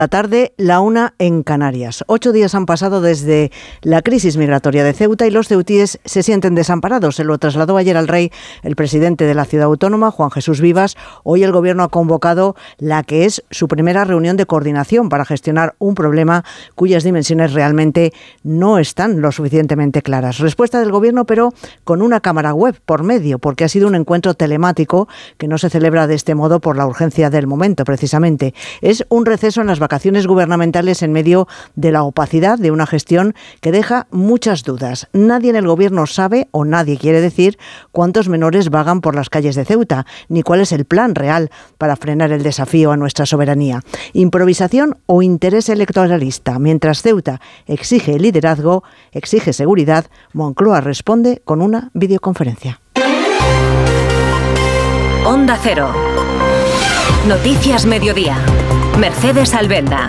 La tarde, la 1 en Canarias. 8 días han pasado desde la crisis migratoria de Ceuta y los ceutíes se sienten desamparados. Se lo trasladó ayer al rey el presidente de la ciudad autónoma, Juan Jesús Vivas. Hoy el gobierno ha convocado la que es su primera reunión de coordinación para gestionar un problema cuyas dimensiones realmente no están lo suficientemente claras. Respuesta del gobierno, pero con una cámara web por medio, porque ha sido un encuentro telemático que no se celebra de este modo por la urgencia del momento, precisamente. Es un receso en las vacaciones gubernamentales en medio de la opacidad de una gestión que deja muchas dudas. Nadie en el gobierno sabe, o nadie quiere decir, cuántos menores vagan por las calles de Ceuta, ni cuál es el plan real para frenar el desafío a nuestra soberanía. Improvisación o interés electoralista. Mientras Ceuta exige liderazgo, exige seguridad, Moncloa responde con una videoconferencia. Onda Cero. Noticias Mediodía. Mercedes Alvenda.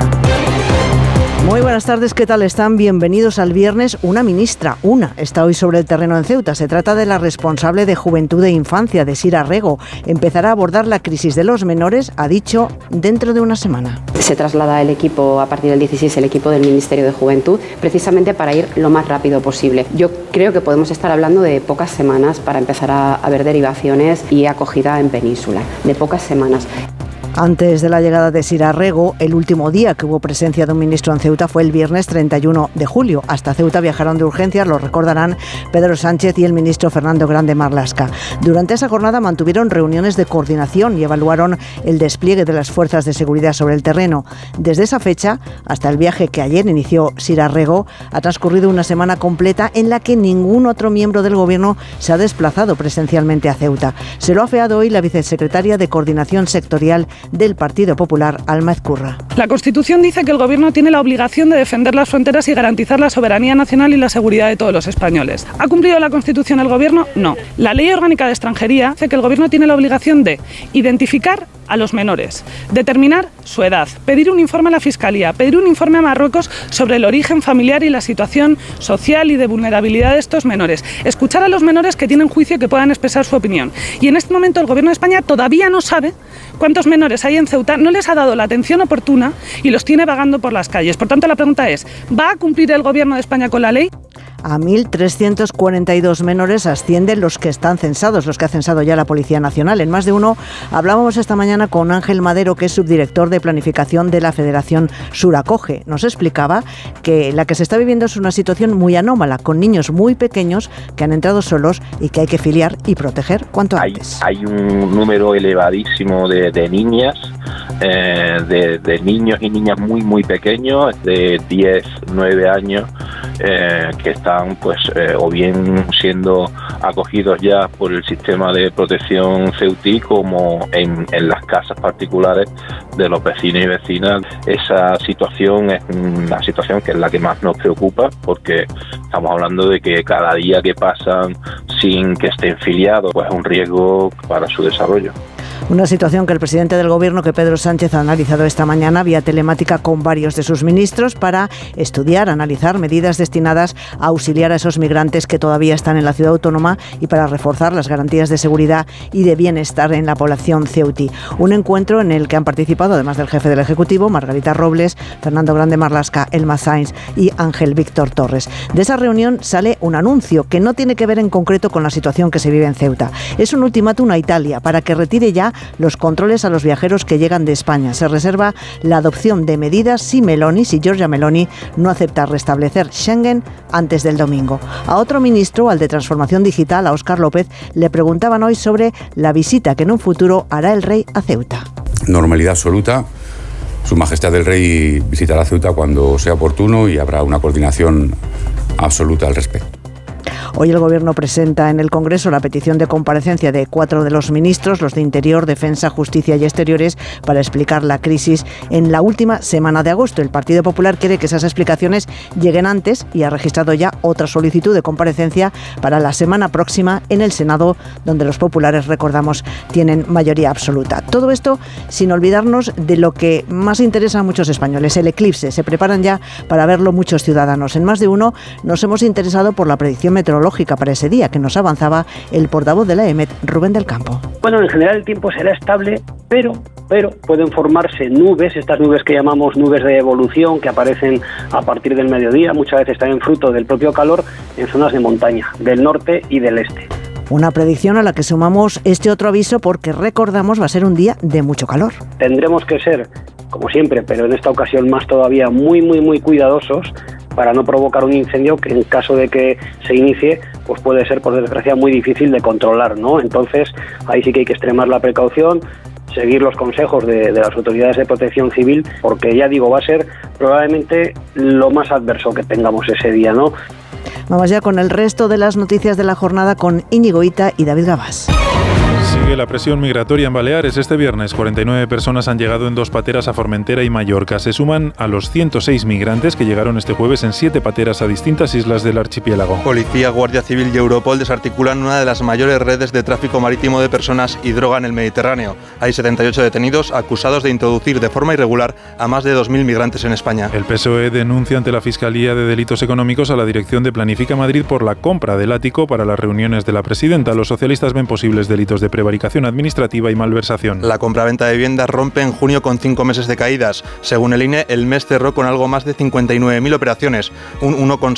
Muy buenas tardes, ¿qué tal están? Bienvenidos al viernes. Una ministra, está hoy sobre el terreno en Ceuta. Se trata de la responsable de Juventud e Infancia, de Sira Rego. Empezará a abordar la crisis de los menores, ha dicho, dentro de una semana. Se traslada el equipo, a partir del 16, el equipo del Ministerio de Juventud, precisamente para ir lo más rápido posible. Yo creo que podemos estar hablando de pocas semanas para empezar a ver derivaciones y acogida en Península, de pocas semanas. Antes de la llegada de Sira Rego, el último día que hubo presencia de un ministro en Ceuta fue el viernes 31 de julio. Hasta Ceuta viajaron de urgencias, lo recordarán, Pedro Sánchez y el ministro Fernando Grande Marlaska. Durante esa jornada mantuvieron reuniones de coordinación y evaluaron el despliegue de las fuerzas de seguridad sobre el terreno. Desde esa fecha, hasta el viaje que ayer inició Sira Rego, ha transcurrido una semana completa en la que ningún otro miembro del gobierno se ha desplazado presencialmente a Ceuta. Se lo ha afeado hoy la vicesecretaria de Coordinación Sectorial del Partido Popular, Alma Ezcurra. La Constitución dice que el Gobierno tiene la obligación de defender las fronteras y garantizar la soberanía nacional y la seguridad de todos los españoles. ¿Ha cumplido la Constitución el Gobierno? No. La Ley Orgánica de Extranjería dice que el Gobierno tiene la obligación de identificar a los menores, determinar su edad, pedir un informe a la Fiscalía, pedir un informe a Marruecos sobre el origen familiar y la situación social y de vulnerabilidad de estos menores, escuchar a los menores que tienen juicio y que puedan expresar su opinión. Y en este momento el Gobierno de España todavía no sabe cuántos menores hay en Ceuta, no les ha dado la atención oportuna y los tiene vagando por las calles. Por tanto, la pregunta es, ¿va a cumplir el Gobierno de España con la ley? A 1.342 menores ascienden los que están censados, los que ha censado ya la Policía Nacional. En Más de Uno hablábamos esta mañana con Ángel Madero, que es subdirector de Planificación de la Federación Suracoge. Nos explicaba que la que se está viviendo es una situación muy anómala, con niños muy pequeños que han entrado solos y que hay que filiar y proteger cuanto antes. Hay un número elevadísimo de niñas, de niños y niñas muy pequeños, de 10, 9 años, que están o bien siendo acogidos ya por el sistema de protección ceutí, como en las casas particulares de los vecinos y vecinas. Esa situación es una situación que es la que más nos preocupa, porque estamos hablando de que cada día que pasan sin que estén filiados, pues es un riesgo para su desarrollo. Una situación que el presidente del Gobierno, que Pedro Sánchez, ha analizado esta mañana vía telemática con varios de sus ministros para estudiar, analizar medidas destinadas a auxiliar a esos migrantes que todavía están en la ciudad autónoma y para reforzar las garantías de seguridad y de bienestar en la población ceutí. Un encuentro en el que han participado, además del jefe del Ejecutivo, Margarita Robles, Fernando Grande Marlaska, Elma Sainz y Ángel Víctor Torres. De esa reunión sale un anuncio que no tiene que ver en concreto con la situación que se vive en Ceuta. Es un ultimátum a Italia para que retire ya los controles a los viajeros que llegan de España. Se reserva la adopción de medidas si Giorgia Meloni no acepta restablecer Schengen antes del domingo. A otro ministro, al de Transformación Digital, a Óscar López, le preguntaban hoy sobre la visita que en un futuro hará el rey a Ceuta. Normalidad absoluta. Su Majestad el Rey visitará Ceuta cuando sea oportuno y habrá una coordinación absoluta al respecto. Hoy el Gobierno presenta en el Congreso la petición de comparecencia de 4 de los ministros, los de Interior, Defensa, Justicia y Exteriores, para explicar la crisis en la última semana de agosto. El Partido Popular quiere que esas explicaciones lleguen antes y ha registrado ya otra solicitud de comparecencia para la semana próxima en el Senado, donde los populares, recordamos, tienen mayoría absoluta. Todo esto sin olvidarnos de lo que más interesa a muchos españoles, el eclipse. Se preparan ya para verlo muchos ciudadanos. En Más de Uno nos hemos interesado por la predicción meteorológica meteorológica para ese día, que nos avanzaba el portavoz de la EMET, Rubén del Campo. Bueno, en general el tiempo será estable, pero pueden formarse nubes, estas nubes que llamamos nubes de evolución, que aparecen a partir del mediodía, muchas veces también fruto del propio calor, en zonas de montaña, del norte y del este. Una predicción a la que sumamos este otro aviso porque recordamos va a ser un día de mucho calor. Tendremos que ser, como siempre, pero en esta ocasión más todavía, muy cuidadosos para no provocar un incendio que en caso de que se inicie, pues puede ser por desgracia muy difícil de controlar, ¿no? Entonces ahí sí que hay que extremar la precaución, seguir los consejos de las autoridades de protección civil, porque ya digo, va a ser probablemente lo más adverso que tengamos ese día, ¿no? Vamos ya con el resto de las noticias de la jornada con Íñigo Ita y David Gabás. Sigue la presión migratoria en Baleares. Este viernes 49 personas han llegado en 2 pateras a Formentera y Mallorca. Se suman a los 106 migrantes que llegaron este jueves en 7 pateras a distintas islas del archipiélago. Policía, Guardia Civil y Europol desarticulan una de las mayores redes de tráfico marítimo de personas y droga en el Mediterráneo. Hay 78 detenidos acusados de introducir de forma irregular a más de 2.000 migrantes en España. El PSOE denuncia ante la Fiscalía de Delitos Económicos a la Dirección de Planifica Madrid por la compra del ático para las reuniones de la presidenta. Los socialistas ven posibles delitos de prevaricación administrativa y malversación. La compraventa de viviendas rompe en junio con 5 meses de caídas. Según el INE, el mes cerró con algo más de 59.000 operaciones, un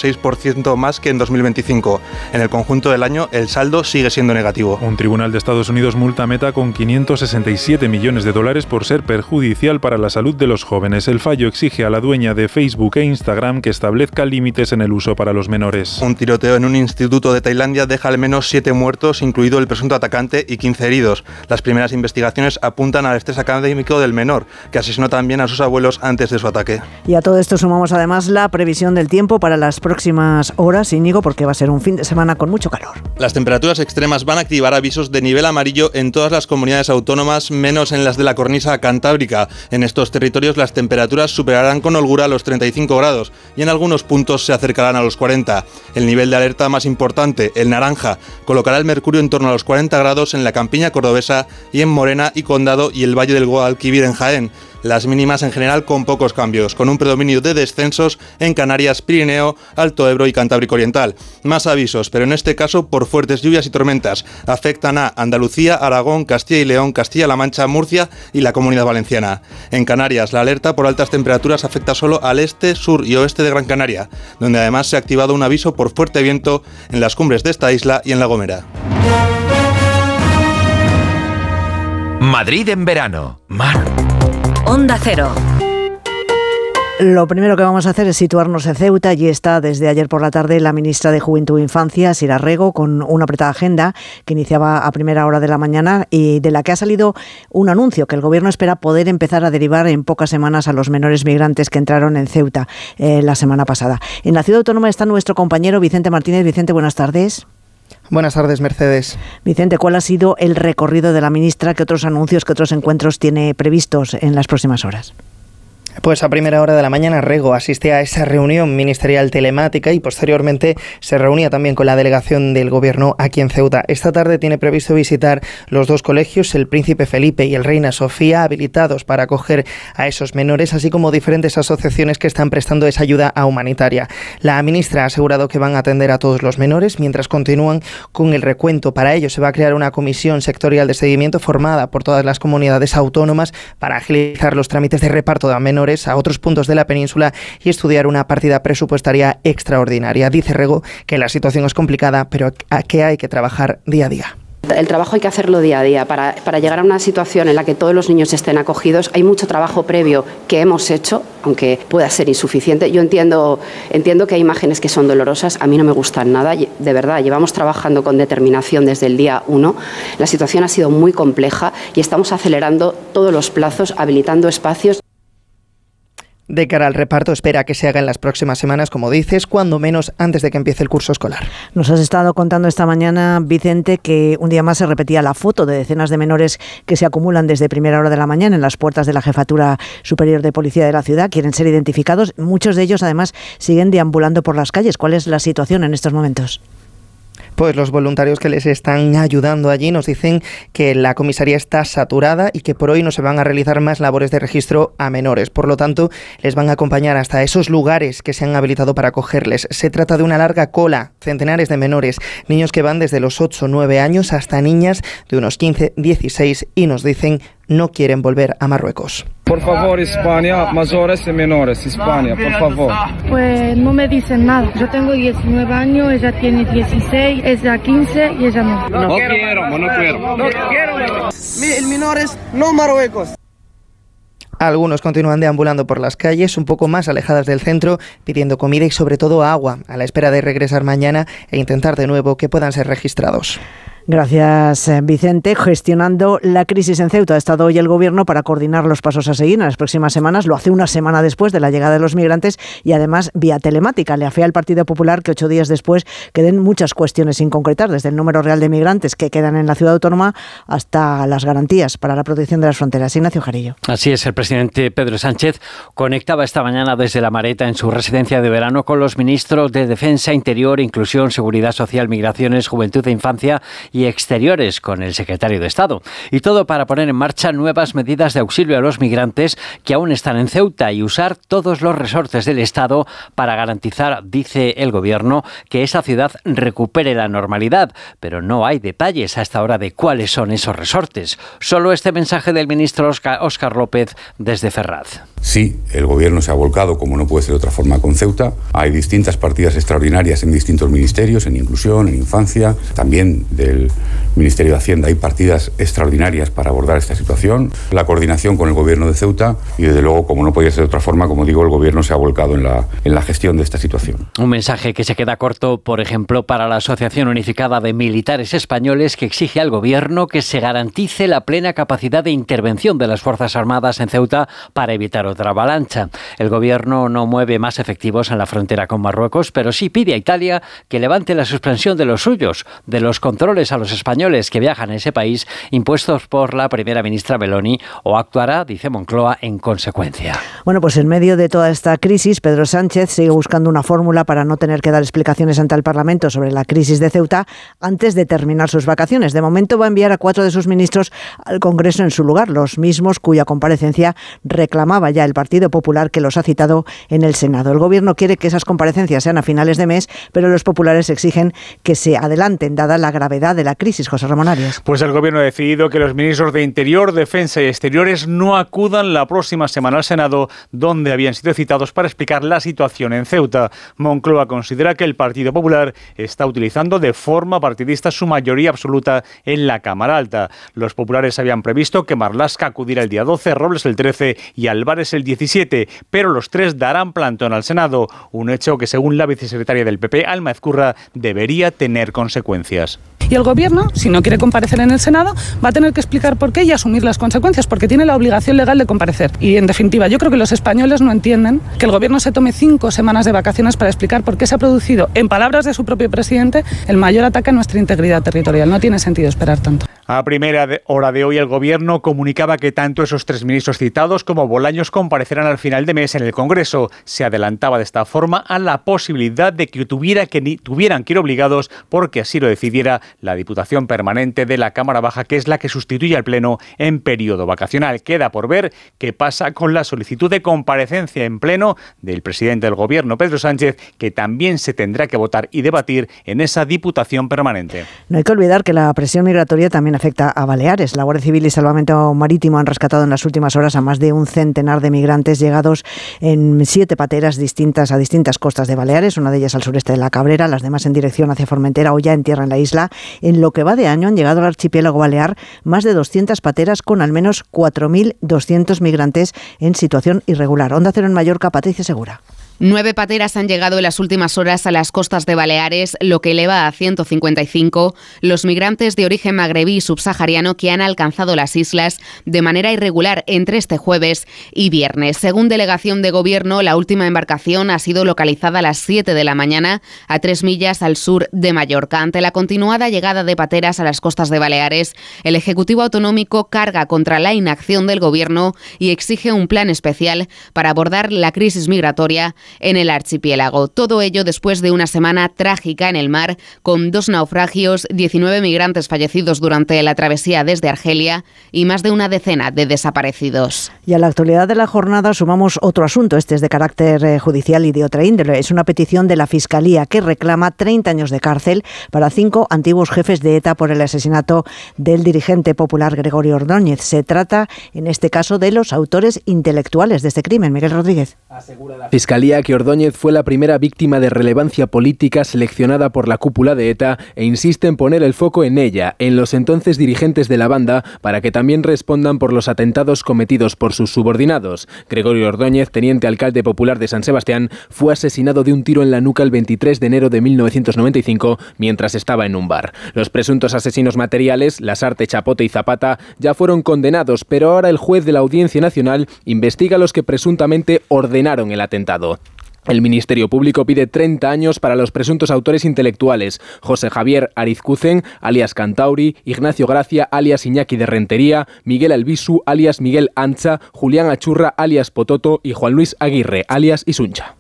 1,6% más que en 2025. En el conjunto del año, el saldo sigue siendo negativo. Un tribunal de Estados Unidos multa a Meta con $567 millones por ser perjudicial para la salud de los jóvenes. El fallo exige a la dueña de Facebook e Instagram que establezca límites en el uso para los menores. Un tiroteo en un instituto de Tailandia deja al menos 7 muertos, incluido el presunto atacante, y 15 heridos. Las primeras investigaciones apuntan al estrés académico del menor, que asesinó también a sus abuelos antes de su ataque. Y a todo esto sumamos además la previsión del tiempo para las próximas horas, Íñigo, porque va a ser un fin de semana con mucho calor. Las temperaturas extremas van a activar avisos de nivel amarillo en todas las comunidades autónomas, menos en las de la cornisa cantábrica. En estos territorios las temperaturas superarán con holgura los 35 grados y en algunos puntos se acercarán a los 40. El nivel de alerta más importante, el naranja, colocará el mercurio en torno a los 40 grados en la campiña cordobesa y en Morena y Condado y el Valle del Guadalquivir en Jaén. Las mínimas en general con pocos cambios, con un predominio de descensos en Canarias, Pirineo, Alto Ebro y Cantábrico Oriental. Más avisos, pero en este caso por fuertes lluvias y tormentas. Afectan a Andalucía, Aragón, Castilla y León, Castilla-La Mancha, Murcia y la Comunidad Valenciana. En Canarias, la alerta por altas temperaturas afecta solo al este, sur y oeste de Gran Canaria, donde además se ha activado un aviso por fuerte viento en las cumbres de esta isla y en La Gomera. Madrid en verano. Mar. Onda Cero. Lo primero que vamos a hacer es situarnos en Ceuta. Allí está desde ayer por la tarde la ministra de Juventud e Infancia, Sira Rego, con una apretada agenda que iniciaba a primera hora de la mañana y de la que ha salido un anuncio que el Gobierno espera poder empezar a derivar en pocas semanas a los menores migrantes que entraron en Ceuta la semana pasada. En la ciudad autónoma está nuestro compañero Vicente Martínez. Vicente, buenas tardes. Buenas tardes, Mercedes. Vicente, ¿cuál ha sido el recorrido de la ministra? ¿Qué otros anuncios, qué otros encuentros tiene previstos en las próximas horas? Pues a primera hora de la mañana Rego asiste a esa reunión ministerial telemática y posteriormente se reunía también con la delegación del Gobierno aquí en Ceuta. Esta tarde tiene previsto visitar los 2 colegios, el Príncipe Felipe y el Reina Sofía, habilitados para acoger a esos menores, así como diferentes asociaciones que están prestando esa ayuda humanitaria. La ministra ha asegurado que van a atender a todos los menores mientras continúan con el recuento. Para ello se va a crear una comisión sectorial de seguimiento formada por todas las comunidades autónomas para agilizar los trámites de reparto de menores a otros puntos de la península y estudiar una partida presupuestaria extraordinaria. Dice Rego que la situación es complicada, pero que hay que trabajar día a día. El trabajo hay que hacerlo día a día. Para llegar a una situación en la que todos los niños estén acogidos, hay mucho trabajo previo que hemos hecho, aunque pueda ser insuficiente. Yo entiendo que hay imágenes que son dolorosas, a mí no me gustan nada, de verdad, llevamos trabajando con determinación desde el día 1. La situación ha sido muy compleja y estamos acelerando todos los plazos, habilitando espacios. De cara al reparto, espera que se haga en las próximas semanas, como dices, cuando menos antes de que empiece el curso escolar. Nos has estado contando esta mañana, Vicente, que un día más se repetía la foto de decenas de menores que se acumulan desde primera hora de la mañana en las puertas de la Jefatura Superior de Policía de la ciudad. Quieren ser identificados. Muchos de ellos, además, siguen deambulando por las calles. ¿Cuál es la situación en estos momentos? Pues los voluntarios que les están ayudando allí nos dicen que la comisaría está saturada y que por hoy no se van a realizar más labores de registro a menores. Por lo tanto, les van a acompañar hasta esos lugares que se han habilitado para acogerles. Se trata de una larga cola, centenares de menores, niños que van desde los 8 o 9 años hasta niñas de unos 15, 16 y nos dicen no quieren volver a Marruecos. Por favor, España, mayores y menores, España, por favor. Pues no me dicen nada. Yo tengo 19 años, ella tiene 16, ella 15 y ella no. No quiero. Menores, no Marruecos. Algunos continúan deambulando por las calles un poco más alejadas del centro, pidiendo comida y sobre todo agua, a la espera de regresar mañana e intentar de nuevo que puedan ser registrados. Gracias, Vicente. Gestionando la crisis en Ceuta ha estado hoy el Gobierno para coordinar los pasos a seguir en las próximas semanas. Lo hace una semana después de la llegada de los migrantes y además vía telemática. Le afea al Partido Popular que 8 días después queden muchas cuestiones sin concretar, desde el número real de migrantes que quedan en la ciudad autónoma hasta las garantías para la protección de las fronteras. Ignacio Jarillo. Así es, el presidente Pedro Sánchez conectaba esta mañana desde La Mareta en su residencia de verano con los ministros de Defensa, Interior, Inclusión, Seguridad Social, Migraciones, Juventud e Infancia y Exteriores con el secretario de Estado. Y todo para poner en marcha nuevas medidas de auxilio a los migrantes que aún están en Ceuta y usar todos los resortes del Estado para garantizar, dice el Gobierno, que esa ciudad recupere la normalidad. Pero no hay detalles hasta ahora de cuáles son esos resortes. Solo este mensaje del ministro Óscar López desde Ferraz. Sí, el Gobierno se ha volcado, como no puede ser de otra forma, con Ceuta. Hay distintas partidas extraordinarias en distintos ministerios, en inclusión, en infancia, también del Ministerio de Hacienda. Hay partidas extraordinarias para abordar esta situación. La coordinación con el Gobierno de Ceuta y, desde luego, como no podía ser de otra forma, como digo, el Gobierno se ha volcado en la gestión de esta situación. Un mensaje que se queda corto, por ejemplo, para la Asociación Unificada de Militares Españoles, que exige al Gobierno que se garantice la plena capacidad de intervención de las Fuerzas Armadas en Ceuta para evitar otra avalancha. El Gobierno no mueve más efectivos en la frontera con Marruecos, pero sí pide a Italia que levante la suspensión de los suyos, de los controles a los españoles que viajan a ese país impuestos por la primera ministra Meloni, o actuará, dice Moncloa, en consecuencia. Bueno, pues en medio de toda esta crisis, Pedro Sánchez sigue buscando una fórmula para no tener que dar explicaciones ante el Parlamento sobre la crisis de Ceuta antes de terminar sus vacaciones. De momento va a enviar a 4 de sus ministros al Congreso en su lugar, los mismos cuya comparecencia reclamaba ya el Partido Popular, que los ha citado en el Senado. El Gobierno quiere que esas comparecencias sean a finales de mes, pero los populares exigen que se adelanten, dada la gravedad de la crisis. José Ramón Arias. Pues el Gobierno ha decidido que los ministros de Interior, Defensa y Exteriores no acudan la próxima semana al Senado, donde habían sido citados para explicar la situación en Ceuta. Moncloa considera que el Partido Popular está utilizando de forma partidista su mayoría absoluta en la Cámara Alta. Los populares habían previsto que Marlaska acudiera el día 12, Robles el 13 y Álvarez el 17, pero los 3 darán plantón al Senado, un hecho que, según la vicesecretaria del PP, Alma Ezcurra, debería tener consecuencias. Y el Gobierno, si no quiere comparecer en el Senado, va a tener que explicar por qué y asumir las consecuencias, porque tiene la obligación legal de comparecer. Y, en definitiva, yo creo que los españoles no entienden que el Gobierno se tome 5 semanas de vacaciones para explicar por qué se ha producido, en palabras de su propio presidente, el mayor ataque a nuestra integridad territorial. No tiene sentido esperar tanto. A primera hora de hoy, el Gobierno comunicaba que tanto esos 3 ministros citados como Bolaños comparecerán al final de mes en el Congreso. Se adelantaba de esta forma a la posibilidad de que tuvieran que ir obligados, porque así lo decidiera la Diputación Permanente de la Cámara Baja, que es la que sustituye al Pleno en periodo vacacional. Queda por ver qué pasa con la solicitud de comparecencia en Pleno del presidente del Gobierno, Pedro Sánchez, que también se tendrá que votar y debatir en esa Diputación Permanente. No hay que olvidar que la presión migratoria también afecta a Baleares. La Guardia Civil y Salvamento Marítimo han rescatado en las últimas horas a más de un centenar de migrantes llegados en 7 pateras distintas a distintas costas de Baleares, una de ellas al sureste de la Cabrera, las demás en dirección hacia Formentera o ya en tierra en la isla. En lo que va de año han llegado al archipiélago balear más de 200 pateras con al menos 4.200 migrantes en situación irregular. Onda Cero en Mallorca, Patricia Segura. 9 pateras han llegado en las últimas horas a las costas de Baleares, lo que eleva a 155 los migrantes de origen magrebí y subsahariano que han alcanzado las islas de manera irregular entre este jueves y viernes. Según delegación de Gobierno, la última embarcación ha sido localizada a las 7 de la mañana a 3 millas al sur de Mallorca. Ante la continuada llegada de pateras a las costas de Baleares, el Ejecutivo Autonómico carga contra la inacción del Gobierno y exige un plan especial para abordar la crisis migratoria en el archipiélago. Todo ello después de una semana trágica en el mar, con 2 naufragios, 19 migrantes fallecidos durante la travesía desde Argelia y más de una decena de desaparecidos. Y a la actualidad de la jornada sumamos otro asunto. Este es de carácter judicial y de otra índole. Es una petición de la Fiscalía que reclama 30 años de cárcel para 5 antiguos jefes de ETA por el asesinato del dirigente popular Gregorio Ordóñez. Se trata, en este caso, de los autores intelectuales de este crimen. Miguel Rodríguez. Asegura la Fiscalía que Ordóñez fue la primera víctima de relevancia política seleccionada por la cúpula de ETA e insiste en poner el foco en ella, en los entonces dirigentes de la banda, para que también respondan por los atentados cometidos por sus subordinados. Gregorio Ordóñez, teniente alcalde popular de San Sebastián, fue asesinado de un tiro en la nuca el 23 de enero de 1995 mientras estaba en un bar. Los presuntos asesinos materiales, Lasarte, Chapote y Zapata, ya fueron condenados, pero ahora el juez de la Audiencia Nacional investiga a los que presuntamente ordenaron el atentado. El Ministerio Público pide 30 años para los presuntos autores intelectuales: José Javier Arizcuzen, alias Cantauri, Ignacio Gracia, alias Iñaki de Rentería, Miguel Albisu, alias Miguel Ancha, Julián Achurra, alias Pototo y Juan Luis Aguirre, alias Isuncha.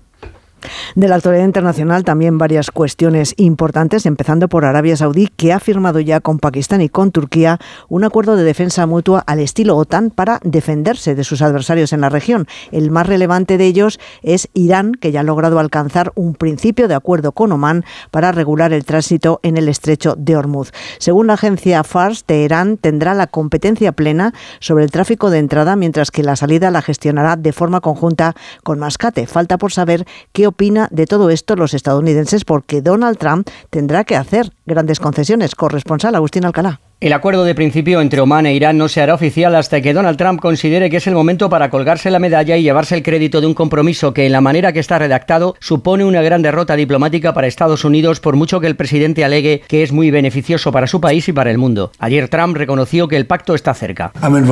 De la actualidad internacional también varias cuestiones importantes, empezando por Arabia Saudí, que ha firmado ya con Pakistán y con Turquía un acuerdo de defensa mutua al estilo OTAN para defenderse de sus adversarios en la región. El más relevante de ellos es Irán, que ya ha logrado alcanzar un principio de acuerdo con Omán para regular el tránsito en el estrecho de Hormuz. Según la agencia Fars, Teherán tendrá la competencia plena sobre el tráfico de entrada, mientras que la salida la gestionará de forma conjunta con Mascate. Falta por saber qué opina de todo esto los estadounidenses, porque Donald Trump tendrá que hacer grandes concesiones. Corresponsal Agustín Alcalá. El acuerdo de principio entre Omán e Irán no se hará oficial hasta que Donald Trump considere que es el momento para colgarse la medalla y llevarse el crédito de un compromiso que, en la manera que está redactado, supone una gran derrota diplomática para Estados Unidos, por mucho que el presidente alegue que es muy beneficioso para su país y para el mundo. Ayer Trump reconoció que el pacto está cerca.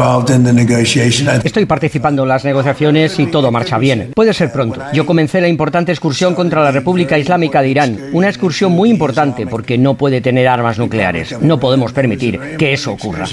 Estoy participando en las negociaciones y todo marcha bien. Puede ser pronto. Yo comencé la importante excursión contra la República Islámica de Irán. Una excursión muy importante porque no puede tener armas nucleares. No podemos permitir que eso ocurra.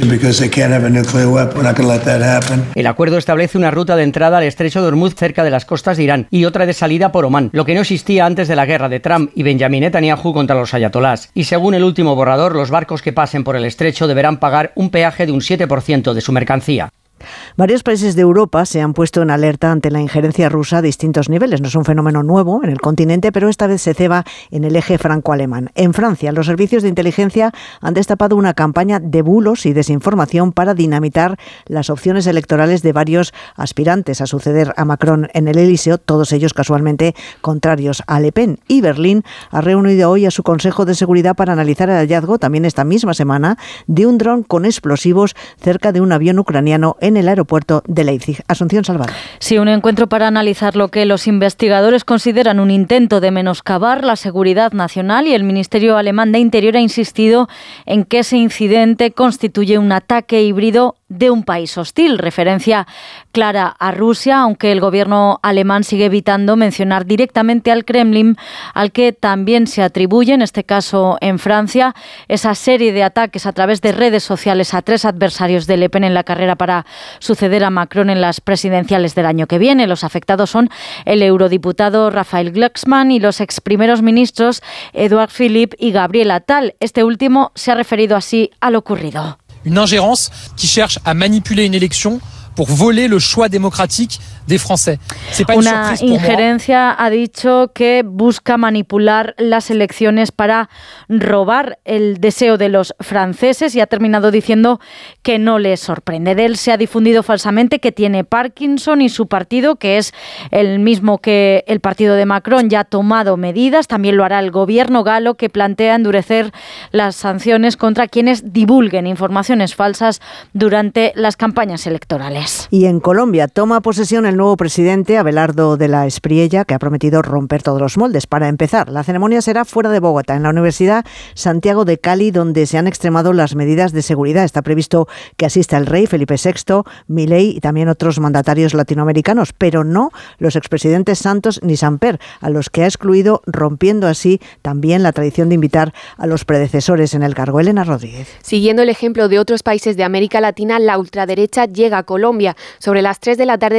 El acuerdo establece una ruta de entrada al estrecho de Hormuz cerca de las costas de Irán y otra de salida por Omán, lo que no existía antes de la guerra de Trump y Benjamin Netanyahu contra los ayatolás. Y según el último borrador, los barcos que pasen por el estrecho deberán pagar un peaje de un 7% de su mercancía. Varios países de Europa se han puesto en alerta ante la injerencia rusa a distintos niveles. No es un fenómeno nuevo en el continente, pero esta vez se ceba en el eje franco-alemán. En Francia, los servicios de inteligencia han destapado una campaña de bulos y desinformación para dinamitar las opciones electorales de varios aspirantes a suceder a Macron en el Elíseo, todos ellos casualmente contrarios a Le Pen. Y Berlín ha reunido hoy a su Consejo de Seguridad para analizar el hallazgo, también esta misma semana, de un dron con explosivos cerca de un avión ucraniano en el aeropuerto de Leipzig. Asunción Salvador. Sí, un encuentro para analizar lo que los investigadores consideran un intento de menoscabar la seguridad nacional, y el Ministerio alemán de Interior ha insistido en que ese incidente constituye un ataque híbrido de un país hostil, referencia clara a Rusia, aunque el gobierno alemán sigue evitando mencionar directamente al Kremlin, al que también se atribuye, en este caso en Francia, esa serie de ataques a través de redes sociales a 3 adversarios de Le Pen en la carrera para suceder a Macron en las presidenciales del año que viene. Los afectados son el eurodiputado Raphael Glucksmann y los ex primeros ministros Edouard Philippe y Gabriel Attal. Este último se ha referido así a lo ocurrido. Une ingérence qui cherche à manipuler une élection pour voler le choix démocratique des Français. Una injerencia, ha dicho, que busca manipular las elecciones para robar el deseo de los franceses, y ha terminado diciendo que no le sorprende. De él se ha difundido falsamente que tiene Parkinson, y su partido, que es el mismo que el partido de Macron, ya ha tomado medidas. También lo hará el gobierno galo, que plantea endurecer las sanciones contra quienes divulguen informaciones falsas durante las campañas electorales. Y en Colombia toma posesión el nuevo presidente, Abelardo de la Espriella, que ha prometido romper todos los moldes. Para empezar, la ceremonia será fuera de Bogotá, en la Universidad Santiago de Cali, donde se han extremado las medidas de seguridad. Está previsto que asista el rey Felipe VI, Milei y también otros mandatarios latinoamericanos, pero no los expresidentes Santos ni Samper, a los que ha excluido, rompiendo así también la tradición de invitar a los predecesores en el cargo. Elena Rodríguez. Siguiendo el ejemplo de otros países de América Latina, la ultraderecha llega a Colombia. Sobre las 3 de la tarde de allí, Abelardo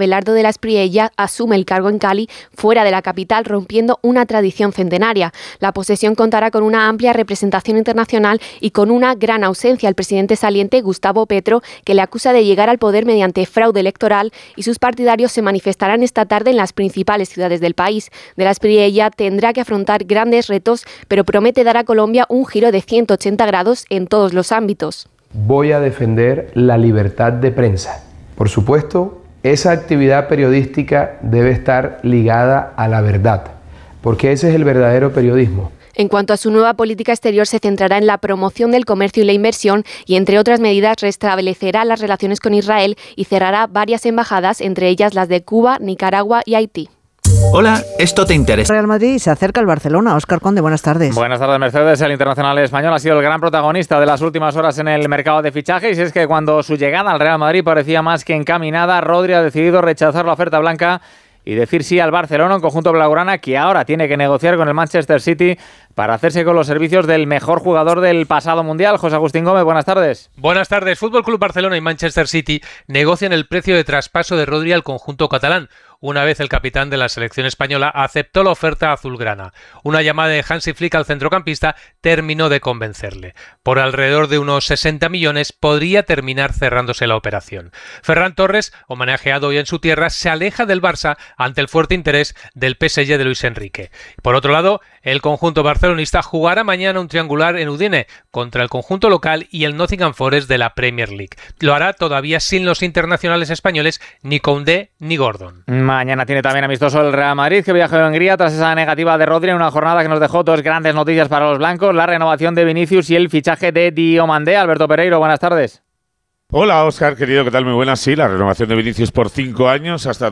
Abelardo de la Espriella asume el cargo en Cali, fuera de la capital, rompiendo una tradición centenaria. La posesión contará con una amplia representación internacional y con una gran ausencia. El presidente saliente, Gustavo Petro, que le acusa de llegar al poder mediante fraude electoral, y sus partidarios se manifestarán esta tarde en las principales ciudades del país. De la Espriella tendrá que afrontar grandes retos, pero promete dar a Colombia un giro de 180 grados en todos los ámbitos. Voy a defender la libertad de prensa. Por supuesto, esa actividad periodística debe estar ligada a la verdad, porque ese es el verdadero periodismo. En cuanto a su nueva política exterior, se centrará en la promoción del comercio y la inversión y, entre otras medidas, restablecerá las relaciones con Israel y cerrará varias embajadas, entre ellas las de Cuba, Nicaragua y Haití. Hola, esto te interesa. Real Madrid se acerca al Barcelona. Óscar Conde, buenas tardes. Buenas tardes, Mercedes. El internacional español ha sido el gran protagonista de las últimas horas en el mercado de fichajes, y es que cuando su llegada al Real Madrid parecía más que encaminada, Rodri ha decidido rechazar la oferta blanca y decir sí al Barcelona, un conjunto blaugrana que ahora tiene que negociar con el Manchester City para hacerse con los servicios del mejor jugador del pasado Mundial. José Agustín Gómez, buenas tardes. Buenas tardes. Fútbol Club Barcelona y Manchester City negocian el precio de traspaso de Rodri al conjunto catalán, una vez el capitán de la selección española aceptó la oferta azulgrana. Una llamada de Hansi Flick al centrocampista terminó de convencerle. Por alrededor de unos 60 millones podría terminar cerrándose la operación. Ferran Torres, homenajeado hoy en su tierra, se aleja del Barça ante el fuerte interés del PSG de Luis Enrique. Por otro lado, el conjunto barcelonista jugará mañana un triangular en Udine contra el conjunto local y el Nottingham Forest de la Premier League. Lo hará todavía sin los internacionales españoles ni Koundé ni Gordon. Mañana tiene también amistoso el Real Madrid, que viaja a Hungría tras esa negativa de Rodri en una jornada que nos dejó dos grandes noticias para los blancos: la renovación de Vinicius y el fichaje de Diomandé. Alberto Pereiro, buenas tardes. Hola, Óscar, querido, ¿qué tal? Muy buenas. Sí, la renovación de Vinicius por 5 años hasta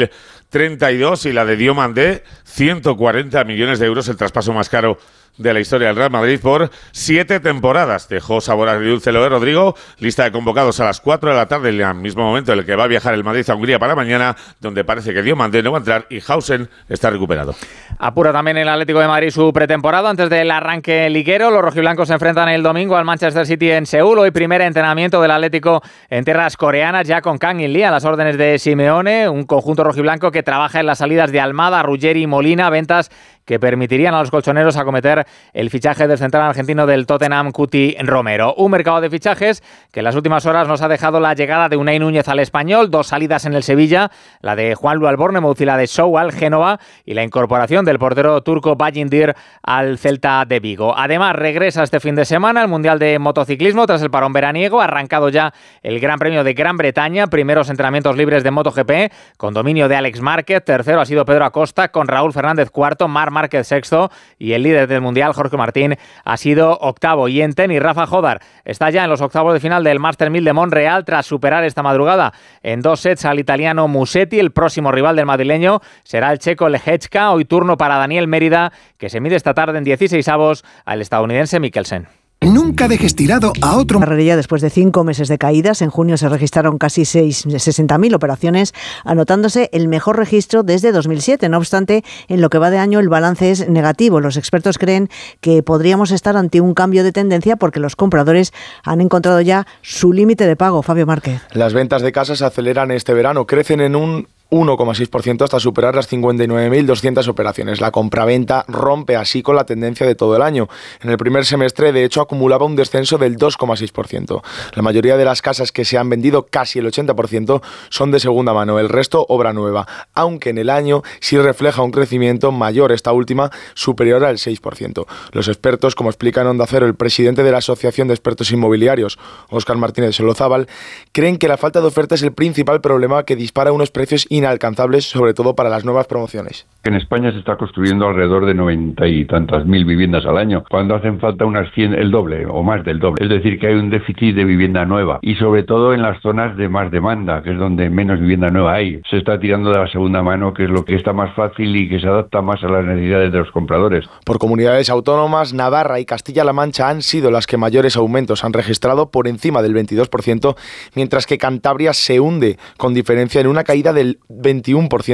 2032 y la de Diomandé, 140 millones de euros, el traspaso más caro de la historia del Real Madrid por 7 temporadas. Dejó sabor agridulce lo de Rodrigo. Lista de convocados a las 4 de la tarde, en el mismo momento en el que va a viajar el Madrid a Hungría para mañana, donde parece que Diomandé no va a entrar y Hausen está recuperado. Apura también el Atlético de Madrid su pretemporada antes del arranque liguero. Los rojiblancos se enfrentan el domingo al Manchester City en Seúl. Hoy primer entrenamiento del Atlético en tierras coreanas, ya con Kang In Lee a las órdenes de Simeone, un conjunto rojiblanco que trabaja en las salidas de Almada, Ruggeri y Molina, ventas que permitirían a los colchoneros acometer el fichaje del central argentino del Tottenham, Cuti Romero. Un mercado de fichajes que en las últimas horas nos ha dejado la llegada de Unai Núñez al Español, 2 salidas en el Sevilla, la de Juanlu al Bournemouth y la de Sow al Génova, y la incorporación del portero turco Bayindir al Celta de Vigo. Además, regresa este fin de semana el Mundial de Motociclismo tras el parón veraniego. Ha arrancado ya el Gran Premio de Gran Bretaña, primeros entrenamientos libres de MotoGP, con dominio de Alex Márquez. Tercero ha sido Pedro Acosta, con Raúl Fernández cuarto, Marc Márquez sexto, y el líder del Mundial, Jorge Martín, ha sido octavo. Y en tenis, Rafa Jodar está ya en los octavos de final del Master 1000 de Montreal tras superar esta madrugada en 2 sets al italiano Musetti. El próximo rival del madrileño será el checo Lehečka. Hoy turno para Daniel Mérida, que se mide esta tarde en 16avos al estadounidense Mikkelsen. Nunca dejes tirado a otro. Carrerilla, después de 5 meses de caídas, en junio se registraron casi 60.000 operaciones, anotándose el mejor registro desde 2007. No obstante, en lo que va de año el balance es negativo. Los expertos creen que podríamos estar ante un cambio de tendencia porque los compradores han encontrado ya su límite de pago. Fabio Márquez. Las ventas de casas se aceleran este verano, crecen en un 1,6% hasta superar las 59.200 operaciones. La compraventa rompe así con la tendencia de todo el año. En el primer semestre, de hecho, acumulaba un descenso del 2,6%. La mayoría de las casas que se han vendido, casi el 80%, son de segunda mano, el resto obra nueva, aunque en el año sí refleja un crecimiento mayor, esta última superior al 6%. Los expertos, como explica en Onda Cero el presidente de la Asociación de Expertos Inmobiliarios, Óscar Martínez Solozábal, creen que la falta de oferta es el principal problema que dispara unos precios inalcanzables, sobre todo para las nuevas promociones. En España se está construyendo alrededor de 90 y tantas mil viviendas al año, cuando hacen falta unas 100, el doble o más del doble. Es decir, que hay un déficit de vivienda nueva y sobre todo en las zonas de más demanda, que es donde menos vivienda nueva hay. Se está tirando de la segunda mano, que es lo que está más fácil y que se adapta más a las necesidades de los compradores. Por comunidades autónomas, Navarra y Castilla-La Mancha han sido las que mayores aumentos han registrado, por encima del 22%, mientras que Cantabria se hunde con diferencia en una caída del 21%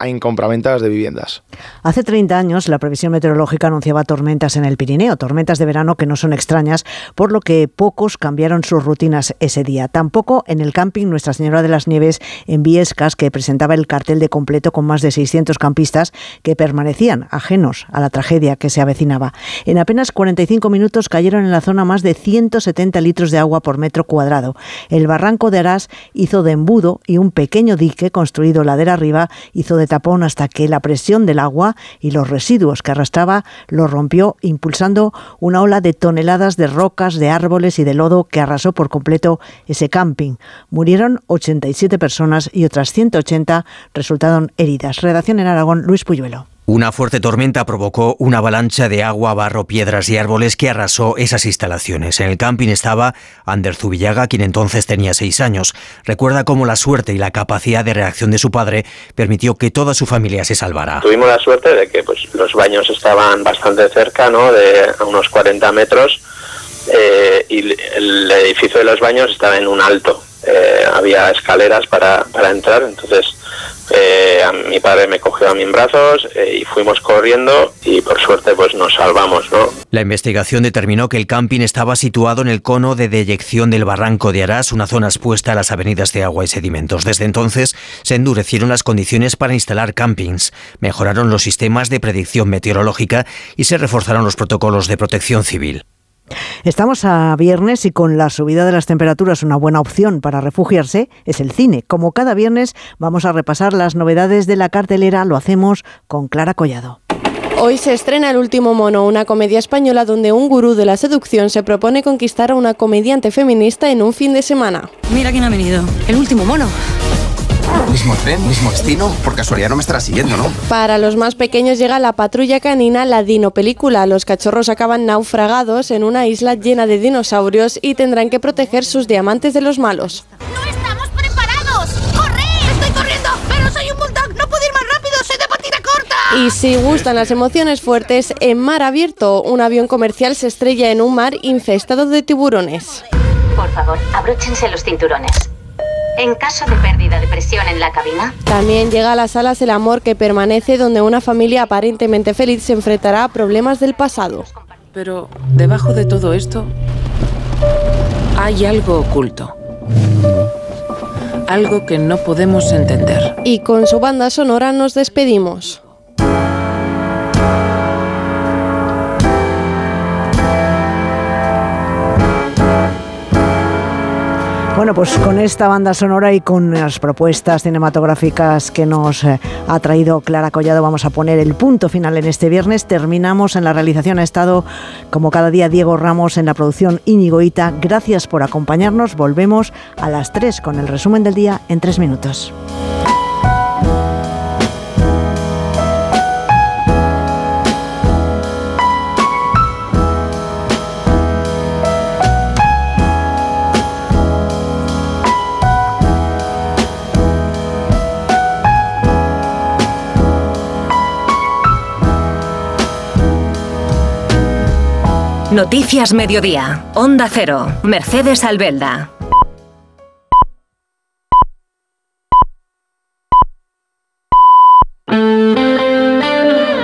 en compraventas de viviendas. Hace 30 años la previsión meteorológica anunciaba tormentas en el Pirineo, tormentas de verano que no son extrañas, por lo que pocos cambiaron sus rutinas ese día. Tampoco en el camping Nuestra Señora de las Nieves en Biescas, que presentaba el cartel de completo con más de 600 campistas que permanecían ajenos a la tragedia que se avecinaba. En apenas 45 minutos cayeron en la zona más de 170 litros de agua por metro cuadrado. El barranco de Arás hizo de embudo y un pequeño dique construido ladera arriba hizo de tapón hasta que la presión del agua y los residuos que arrastraba lo rompió, impulsando una ola de toneladas de rocas, de árboles y de lodo que arrasó por completo ese camping. Murieron 87 personas y otras 180 resultaron heridas. Redacción en Aragón, Luis Puyuelo. Una fuerte tormenta provocó una avalancha de agua, barro, piedras y árboles que arrasó esas instalaciones. En el camping estaba Ander Zubillaga, quien entonces tenía 6 años. Recuerda cómo la suerte y la capacidad de reacción de su padre permitió que toda su familia se salvara. Tuvimos la suerte de que los baños estaban bastante cerca, ¿no?, de a unos 40 metros, y el edificio de los baños estaba en un alto. Había escaleras para entrar, entonces mi padre me cogió a mis brazos y fuimos corriendo y por suerte nos salvamos, ¿no? La investigación determinó que el camping estaba situado en el cono de deyección del barranco de Arás, una zona expuesta a las avenidas de agua y sedimentos. Desde entonces se endurecieron las condiciones para instalar campings, mejoraron los sistemas de predicción meteorológica y se reforzaron los protocolos de protección civil. Estamos a viernes y con la subida de las temperaturas una buena opción para refugiarse es el cine. Como cada viernes vamos a repasar las novedades de la cartelera, lo hacemos con Clara Collado. Hoy se estrena El último mono, una comedia española donde un gurú de la seducción se propone conquistar a una comediante feminista en un fin de semana. Mira quién ha venido, el último mono. Mismo tren, mismo destino, por casualidad no me estará siguiendo, ¿no? Para los más pequeños llega la patrulla canina La Dino Película. Los cachorros acaban naufragados en una isla llena de dinosaurios y tendrán que proteger sus diamantes de los malos. ¡No estamos preparados! ¡Corred! ¡Estoy corriendo! ¡Pero soy un bulldog! ¡No puedo ir más rápido! ¡Soy de patina corta! Y si gustan las emociones fuertes, en mar abierto, un avión comercial se estrella en un mar infestado de tiburones. Por favor, abróchense los cinturones. En caso de pérdida de presión en la cabina. También llega a las salas El amor que permanece, donde una familia aparentemente feliz se enfrentará a problemas del pasado. Pero debajo de todo esto hay algo oculto. Algo que no podemos entender. Y con su banda sonora nos despedimos. Bueno, pues con esta banda sonora y con las propuestas cinematográficas que nos ha traído Clara Collado vamos a poner el punto final en este viernes. Terminamos. En la realización ha estado, como cada día, Diego Ramos, en la producción Íñigo Ita. Gracias por acompañarnos. Volvemos a las 3 con el resumen del día en 3 minutos. Noticias Mediodía, Onda Cero, Mercedes Albelda.